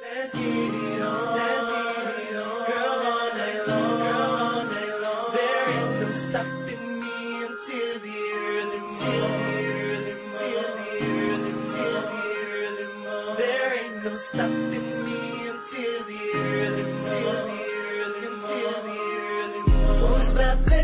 Let's get it on, girl, all night long, There ain't no stopping me until the early morning, There ain't no stopping me until the early morning, Who's about